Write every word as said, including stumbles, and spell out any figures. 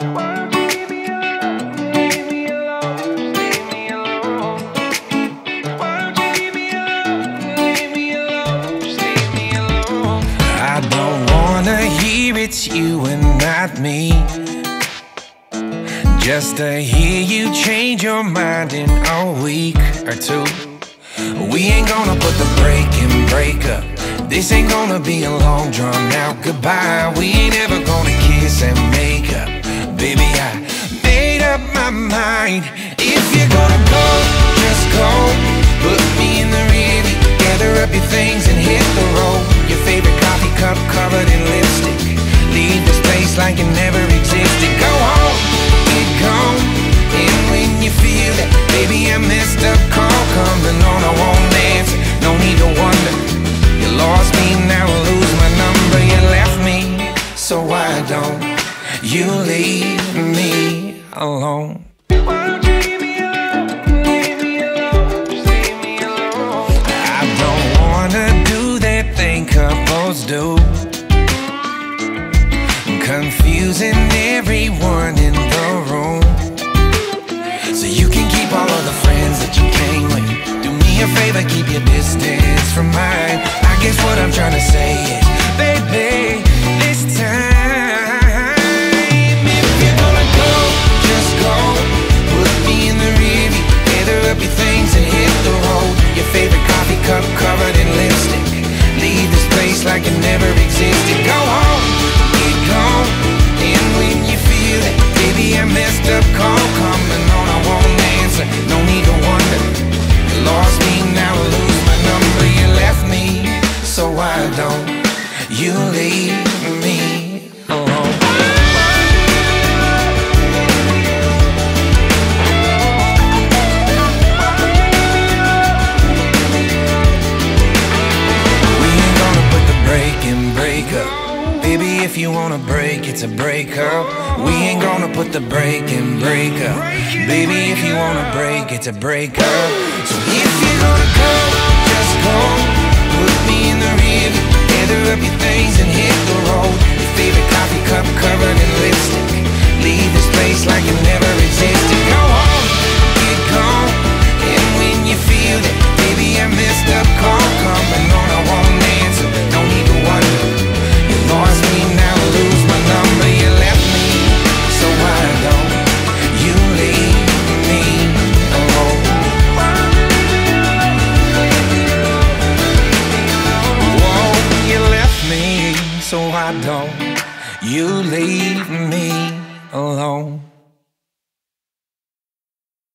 I don't wanna hear it's you and not me, just to hear you change your mind in a week or two. We ain't gonna put the break in break up. This ain't gonna be a long drawn out goodbye. We ain't ever gonna kiss and make up. Baby, I made up my mind. If you're gonna go, just go. Put me in the rear view, gather up your things and hit the road. Your favorite coffee cup covered in lipstick. Leave this place like it never existed. Go home, get gone. And when you feel that, baby, I messed up, call coming on. I won't answer, no need to wonder. You lost me, now I lose my number. You left me, so why don't you leave me alone? I don't wanna do that thing couples do, confusing everyone in the room. So you can keep all of the friends that you came with. Do me a favor, keep your distance from mine. I guess what I'm trying to say is, baby, this time, if you're gonna go, just go. Put me in the rear view, gather up your things and hit the road. Your favorite coffee cup covered in lipstick. Leave this place like it never existed. Go home, get gone. And when you feel it, baby, I messed up, call coming on. I won't answer, no need to wonder. You lost me, now I lose my number. You left me, so why don't you leave me alone? We ain't gonna put the break in break up. Baby, if you wanna break, it's a breakup. We ain't gonna put the break in break up. Baby, if you wanna break, it's a breakup. So if you're gonna go, just go. Put me in the rear view, gather up your things and hit the road. Your favorite coffee cup covered in lipstick. Leave this place like it never existed. Go home, get gone. And when you feel that, baby, I messed up, call coming on. I won't answer, no need to wonder. You lost me, now I lose my number. You left me, so why don't you leave me alone? Whoa, you left me, so why don't you leave me alone?